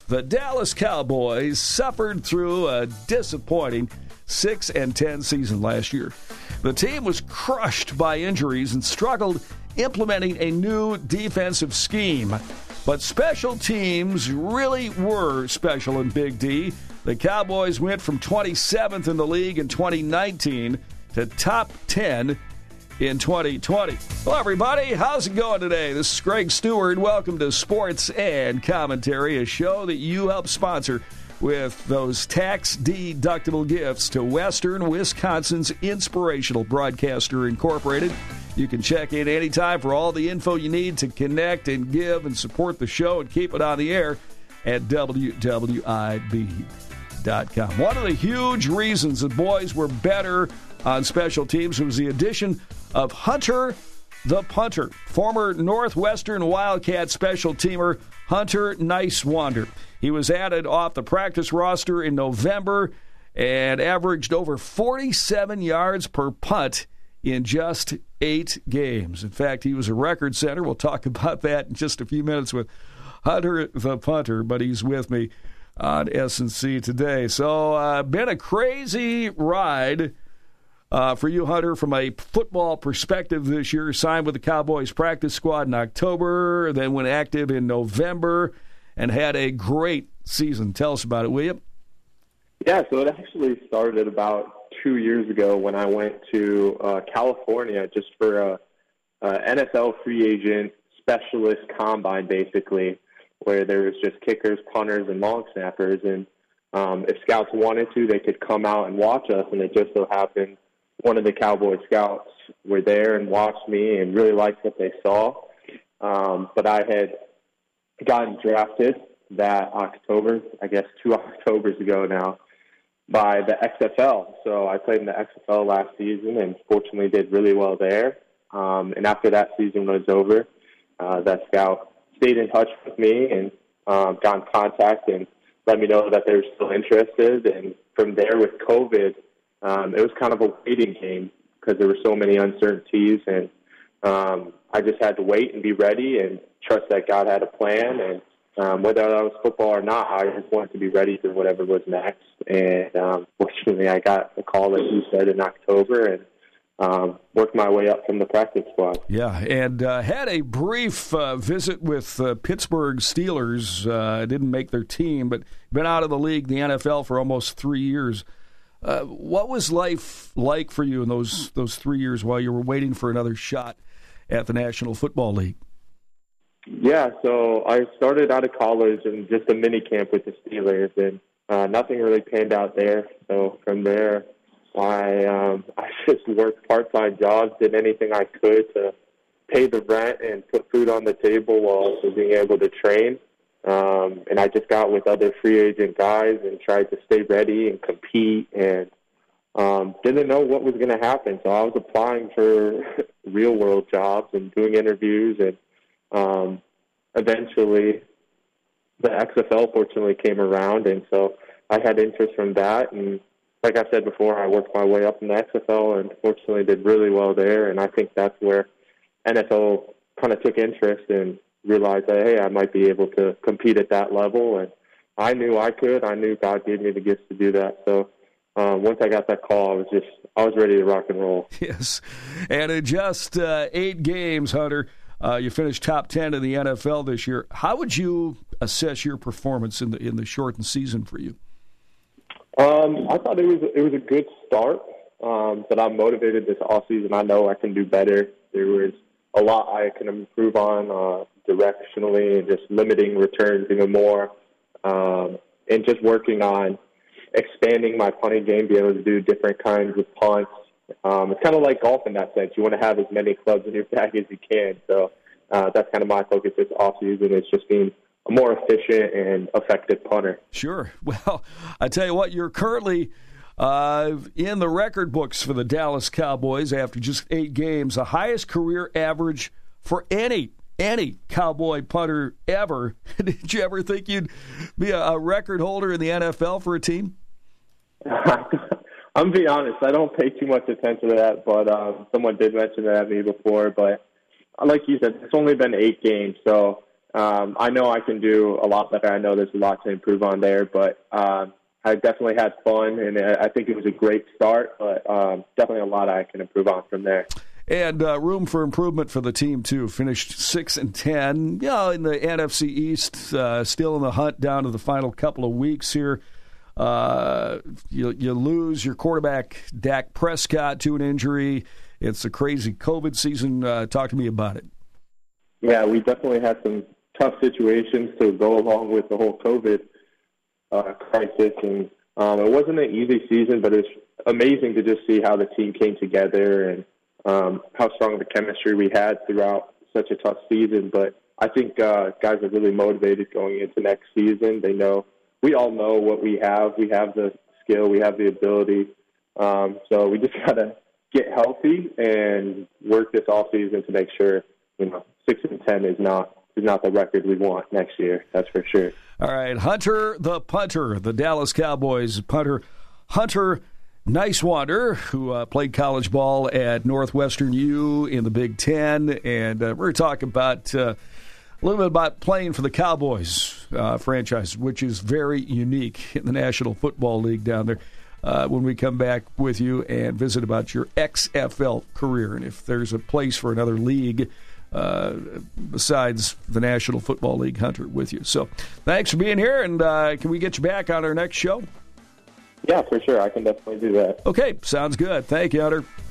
The Dallas Cowboys suffered through a disappointing 6-10 season last year. The team was crushed by injuries and struggled implementing a new defensive scheme. But special teams really were special in Big D. The Cowboys went from 27th in the league in 2019 to top 10 in 2020. Hello, everybody. How's it going today? This is Greg Stewart. Welcome to Sports and Commentary, a show that you help sponsor with those tax-deductible gifts to Western Wisconsin's Inspirational Broadcaster Incorporated. You can check in anytime for all the info you need to connect and give and support the show and keep it on the air at WWIB.com. One of the huge reasons the boys were better on special teams was the addition of Hunter the Punter, former Northwestern Wildcat special teamer Hunter Nicewander. He was added off the practice roster in November and averaged over 47 yards per punt in just 8 games. In fact, he was a record setter. We'll talk about that in just a few minutes with Hunter the Punter, but he's with me on S&C today. So, been a crazy ride for you, Hunter, from a football perspective this year. Signed with the Cowboys practice squad in October, then went active in November, and had a great season. Tell us about it, will you? Yeah, so it actually started about 2 years ago when I went to California just for a NFL free agent specialist combine, basically, where there was just kickers, punters, and long snappers. And if scouts wanted to, they could come out and watch us, and it just so happened one of the Cowboy scouts were there and watched me and really liked what they saw. But I had gotten drafted that October, I guess 2 Octobers ago now, by the XFL. So I played in the XFL last season and fortunately did really well there. And after that season was over, that scout stayed in touch with me and got in contact and let me know that they were still interested. And from there with COVID, it was kind of a waiting game because there were so many uncertainties, and I just had to wait and be ready and trust that God had a plan. And whether that was football or not, I just wanted to be ready for whatever was next. And fortunately, I got a call, like you said, in October, and worked my way up from the practice squad. Yeah, and had a brief visit with Pittsburgh Steelers. Didn't make their team, but been out of the league, the NFL, for almost 3 years. What was life like for you in those 3 years while you were waiting for another shot at the National Football League? Yeah, so I started out of college in just a mini camp with the Steelers, and nothing really panned out there. So from there, I just worked part-time jobs, did anything I could to pay the rent and put food on the table while also being able to train. And I just got with other free agent guys and tried to stay ready and compete, and didn't know what was going to happen. So I was applying for real-world jobs and doing interviews, and eventually the XFL fortunately came around, and so I had interest from that. And like I said before, I worked my way up in the XFL and fortunately did really well there, and I think that's where NFL kind of took interest and realized that, hey, I might be able to compete at that level, and I knew I could. I knew God gave me the gifts to do that. So once I got that call, I was ready to rock and roll. Yes, and in just 8 games, Hunter, you finished top 10 in the NFL this year. How would you assess your performance in the shortened season for you? I thought it was a good start, but I'm motivated this offseason. I know I can do better. There was a lot I can improve on directionally and just limiting returns even more, and just working on expanding my punting game, be able to do different kinds of punts. It's kind of like golf in that sense. You want to have as many clubs in your bag as you can. So that's kind of my focus this offseason, is just being a more efficient and effective punter. Sure. Well, I tell you what, you're currently in the record books for the Dallas Cowboys after just 8 games, the highest career average for any Cowboy punter ever. Did you ever think you'd be a record holder in the NFL for a team? I'm being honest, I don't pay too much attention to that, but someone did mention that to me before. But like you said, it's only been 8 games, so I know I can do a lot better. I know there's a lot to improve on there, but I definitely had fun, and I think it was a great start, but definitely a lot I can improve on from there. And room for improvement for the team, too. Finished 6-10. In the NFC East, still in the hunt down to the final couple of weeks here. You lose your quarterback, Dak Prescott, to an injury. It's a crazy COVID season. Talk to me about it. Yeah, we definitely had some tough situations to go along with the whole COVID crisis. And it wasn't an easy season, but it's amazing to just see how the team came together and how strong the chemistry we had throughout such a tough season. But I think guys are really motivated going into next season. We all know what we have. We have the skill. We have the ability. So we just got to get healthy and work this off season to make sure 6-10 is not the record we want next year. That's for sure. All right, Hunter the punter, the Dallas Cowboys punter, Hunter Nicewander, who played college ball at Northwestern U in the Big Ten, and we're talking about a little bit about playing for the Cowboys franchise, which is very unique in the National Football League down there. When we come back with you and visit about your XFL career, and if there's a place for another league besides the National Football League, Hunter, with you. So thanks for being here, and can we get you back on our next show? Yeah, for sure. I can definitely do that. Okay, sounds good. Thank you, Hunter.